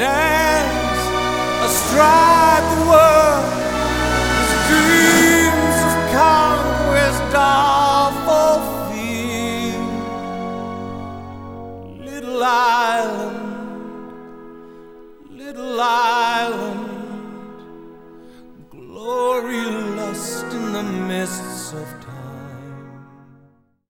dance astride the world, his dreams of conquest are fulfilled. Little island, glory lost in the mists of time.